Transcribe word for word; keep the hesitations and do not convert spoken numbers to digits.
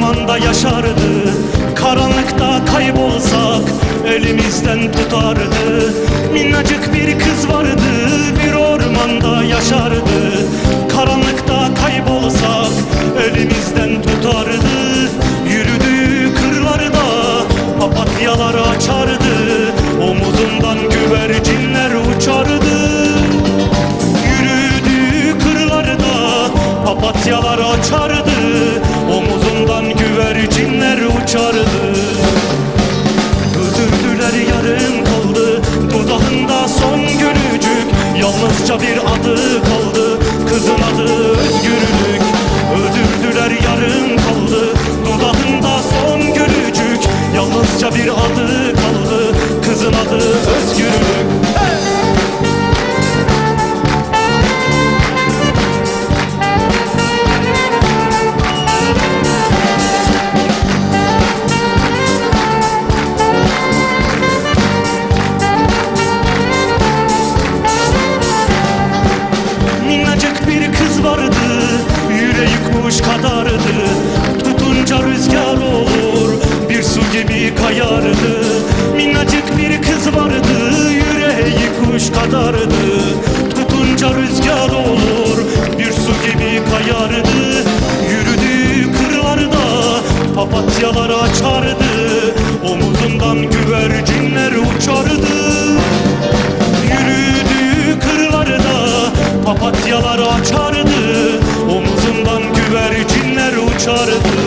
ormanda yaşardı. Karanlıkta kaybolsak elimizden tutardı. Minnacık bir kız vardı, bir ormanda yaşardı. Karanlıkta kaybolsak elimizden tutardı. Yürüdüğü kırlarda papatyalar açardı. Omuzundan güvercinler uçardı. Yürüdüğü kırlarda papatyalar açardı. Omuzundan güvercinler uçardı. Öldürdüler, yarım kaldı dudağında son gülücük. Yalnızca bir adı kaldı, kızın adı özgürlük. Öldürdüler, yarım kaldı dudağında son gülücük. Yalnızca bir adı kaldı, kızın adı özgürlük. Hey! Vardı, yüreği kuş kadardı. Tutunca rüzgar olur, bir su gibi kayardı. Minnacık bir kız vardı, yüreği kuş kadardı. Tutunca rüzgar olur, bir su gibi kayardı. Yürüdüğü kırlarda papatyalar açardı. Omuzundan güvercinler uçardı. Yürüdüğü kırlarda papatyalar açardı. Omuzundan güvercinler uçardı.